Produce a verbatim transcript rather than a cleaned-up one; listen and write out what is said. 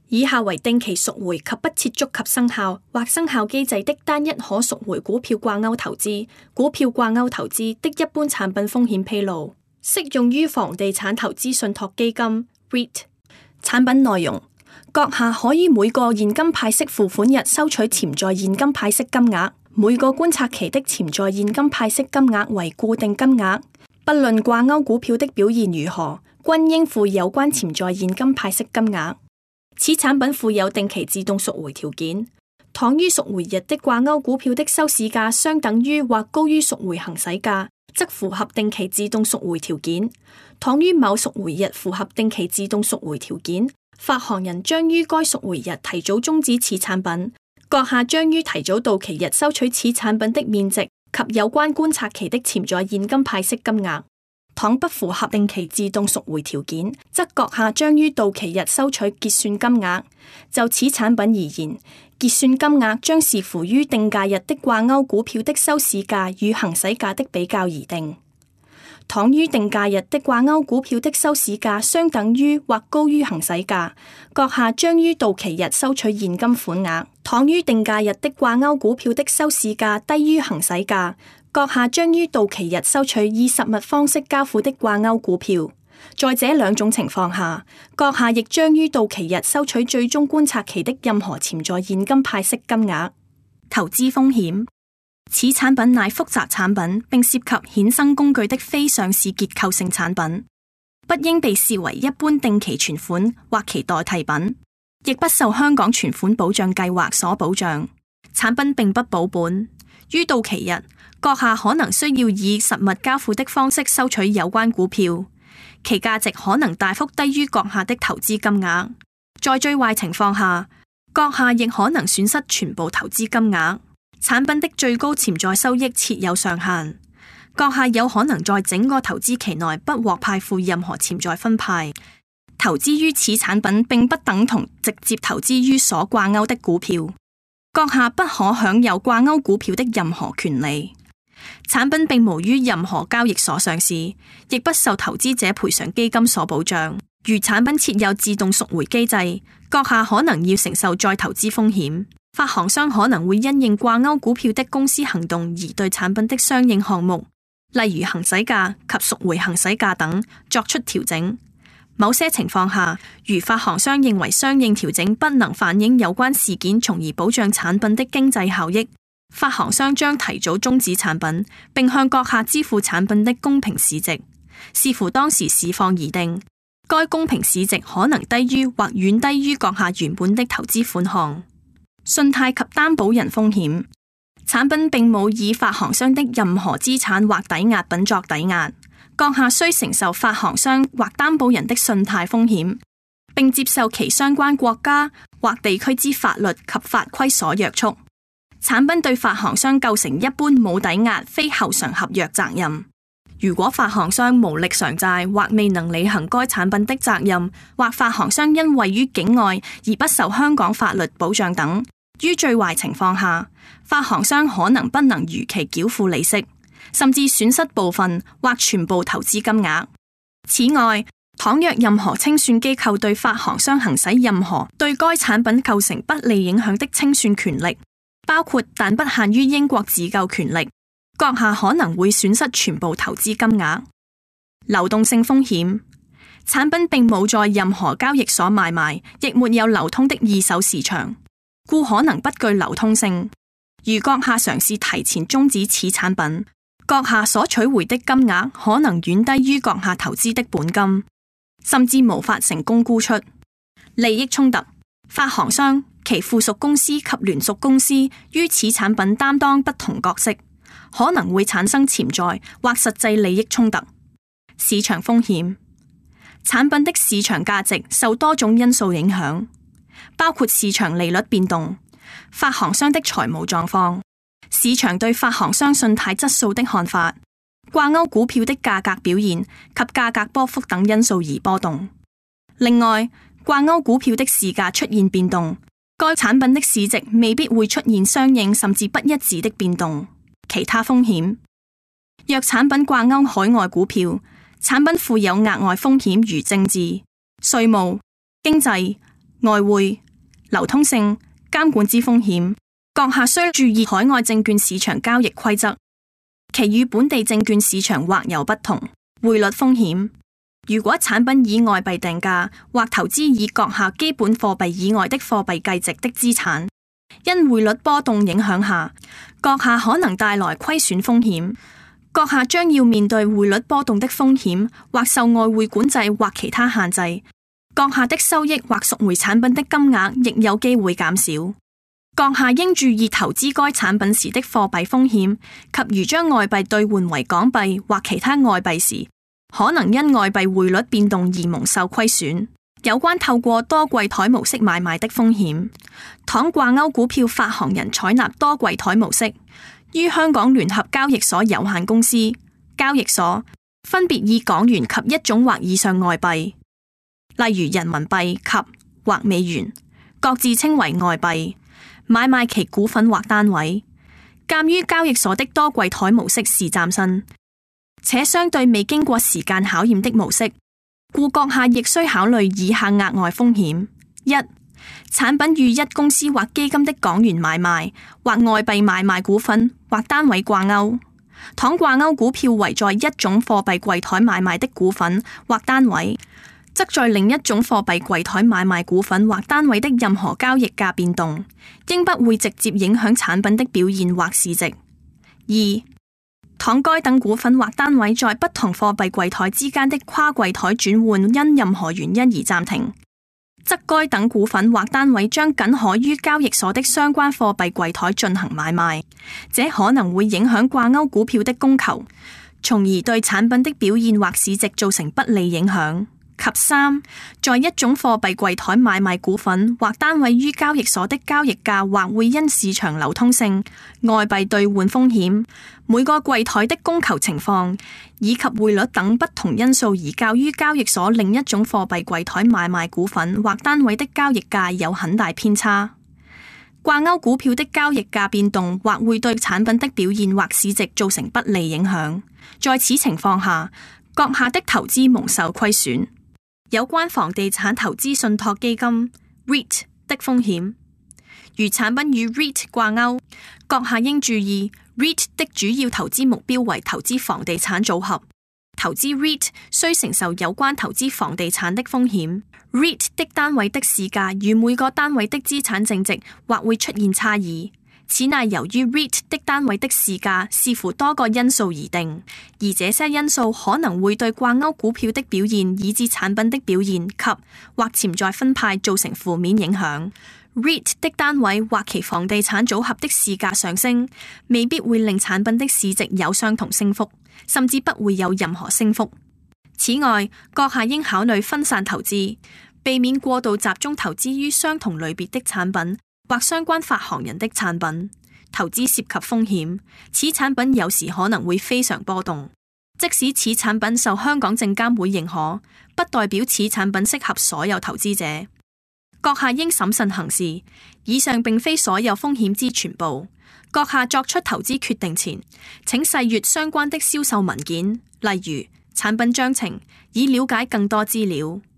以下為定期贖回及不設觸及生效或生效機制的單一可贖回股票掛鈎投資、股票掛鈎投資的一般產品風險披露，適用於房地產投資信託基金 R E I T。 產品內容：閣下可以每個現金派息付款日收取潛在現金派息金額，每個觀察期的潛在現金派息金額為固定金額，不論掛鈎股票的表現如何，均應付有關潛在現金派息金額。此產品附有定期自動贖回條件，倘於贖回日的掛鈎股票的收市價相等於或高於贖回行使價，則符合定期自動贖回條件；倘於某贖回日符合定期自動贖回條件，發行人將於該贖回日提早終止此產品，閣下將於提早到期日收取此產品的面值及有關觀察期的潛在現金派息金額。倘不符合定期自動贖回條件，則閣下將於到期日收取結算金額。就此產品而言，結算金額將視乎於定價日的掛鈎股票的收市價與行使價的比較而定。倘於定價日的掛鈎股票的收市價相等於或高於行使價，閣下將於到期日收取現金款額；倘於定價日的掛鈎股票的收市價低於行使價，閣下將於到期日收取以實物方式交付的掛鈎股票。在這兩種情況下，閣下亦將於到期日收取最終觀察期的任何潛在現金派息金額。投資風險：此產品乃複雜產品，並涉及衍生工具的非上市結構性產品，不應被視為一般定期存款或其代替品，亦不受香港存款保障計劃所保障。產品並不保本，於到期日，閣下可能需要以實物交付的方式收取有關股票，其價值可能大幅低於閣下的投資金額。在最壞情況下，閣下亦可能損失全部投資金額。產品的最高潛在收益設有上限，閣下有可能在整個投資期內不獲派付任何潛在分派。投資於此產品並不等同直接投資於所掛鈎的股票，閣下不可享有掛鈎股票的任何權利。產品並無於任何交易所上市，亦不受投資者賠償基金所保障。如產品設有自動贖回機制，閣下可能要承受再投資風險。發行商可能會因應掛鈎股票的公司行動而對產品的相應項目，例如行使價及贖回行使價等作出調整。某些情況下，如發行商認為相應調整不能反映有關事件，從而保障產品的經濟效益，發行商將提早終止產品，並向閣下支付產品的公平市值，視乎當時市況而定。該公平市值可能低於或遠低於閣下原本的投資款項。信貸及擔保人風險：產品並冇以發行商的任何資產或抵押品作抵押，閣下需承受發行商或擔保人的信貸風險，並接受其相關國家或地區之法律及法規所約束。產品對發行商構成一般冇抵押非後償合約責任。如果發行商無力償債或未能履行該產品的責任，或發行商因位於境外而不受香港法律保障等，於最壞情況下，發行商可能不能如期繳付利息，甚至損失部分或全部投資金額。此外，倘若任何清算機構對發行商行使任何對該產品構成不利影響的清算權力，包括但不限於英國自救權力，閣下可能會損失全部投資金額。流動性風險：產品並冇在任何交易所買賣，亦沒有流通的二手市場，故可能不具流通性。如閣下嘗試提前終止此產品，閣下所取回的金額可能遠低於閣下投資的本金，甚至無法成功沽出。利益衝突：發行商、其附屬公司及聯屬公司於此產品擔當不同角色，可能會產生潛在或實際利益衝突。市場風險：產品的市場價值受多種因素影響，包括市場利率變動、發行商的財務狀況、市場對發行商信貸質素的看法、掛鈎股票的價格表現及價格波幅等因素而波動。另外，掛鈎股票的市價出現變動，該產品的市值未必會出現相應甚至不一致的變動。其他風險：若產品掛鈎海外股票，產品附有額外風險如政治、稅務、經濟、 外匯、流通性、監管之風險。閣下需注意海外證券市場交易規則，其與本地證券市場或有不同。匯率風險。如果產品以外幣定價或投資以閣下基本貨幣以外的貨幣計值的資產，因匯率波動影響下，閣下可能帶來虧損風險。閣下將要面對匯率波動的風險，或受外匯管制或其他限制。閣下的收益或贖回產品的金額亦有機會減少。閣下應注意投資該產品時的貨幣風險，及如將外幣兌換為港幣或其他外幣時，可能因外幣匯率變動而蒙受虧損。有關透過多櫃台模式買賣的風險，倘掛鈎股票發行人採納多櫃台模式，於香港聯合交易所有限公司交易所分別以港元及一種或以上外幣，例如人民幣及或美元，各自稱為外幣，買賣其股份或單位。鑒於交易所的多櫃台模式是嶄新且相對未經過時間考驗的模式，故閣下亦需考慮以下額外風險：一、產品與一公司或基金的港元買賣或外幣買賣股份或單位掛鈎，倘掛鈎股票為在一種貨幣櫃台買賣的股份或單位，則在另一種貨幣櫃台買賣股份或單位的任何交易價變動，應不會直接影響產品的表現或市值。二、倘該等股份或單位在不同貨幣櫃台之間的跨櫃台轉換因任何原因而暫停，則該等股份或單位將僅可於交易所的相關貨幣櫃台進行買賣，這可能會影響掛鈎股票的供求，從而對產品的表現或市值造成不利影響。及三，在一種貨幣櫃台買賣股份或單位於交易所的交易價或會因市場流通性、外幣兌換風險、每個櫃台的供求情況以及匯率等不同因素而較於交易所另一種貨幣櫃台買賣股份或單位的交易價有很大偏差。掛鈎股票的交易價變動或會對產品的表現或市值造成不利影響，在此情況下，閣下的投資蒙受虧損。有關房地產投資信託基金 REIT 的風險，如產品與 REIT 掛鈎，閣下應注意 REIT 的主要投資目標為投資房地產組合，投資 REIT 需承受有關投資房地產的風險。REIT 的單位的市價與每個單位的資產淨值或會出現差異，此乃由於 REIT 的單位的市價視乎多個因素而定，而這些因素可能會對掛鈎股票的表現以至產品的表現及或潛在分派造成負面影響。REIT 的單位或其房地產組合的市價上升，未必會令產品的市值有相同升幅，甚至不會有任何升幅。此外，閣下應考慮分散投資，避免過度集中投資於相同類別的產品或相關發行人的產品。投資涉及風險，此產品有時可能會非常波動。即使此產品受香港證監會認可，不代表此產品適合所有投資者。閣下應審慎行事，以上並非所有風險之全部。閣下作出投資決定前，請細閱相關的銷售文件，例如產品章程，以了解更多資料。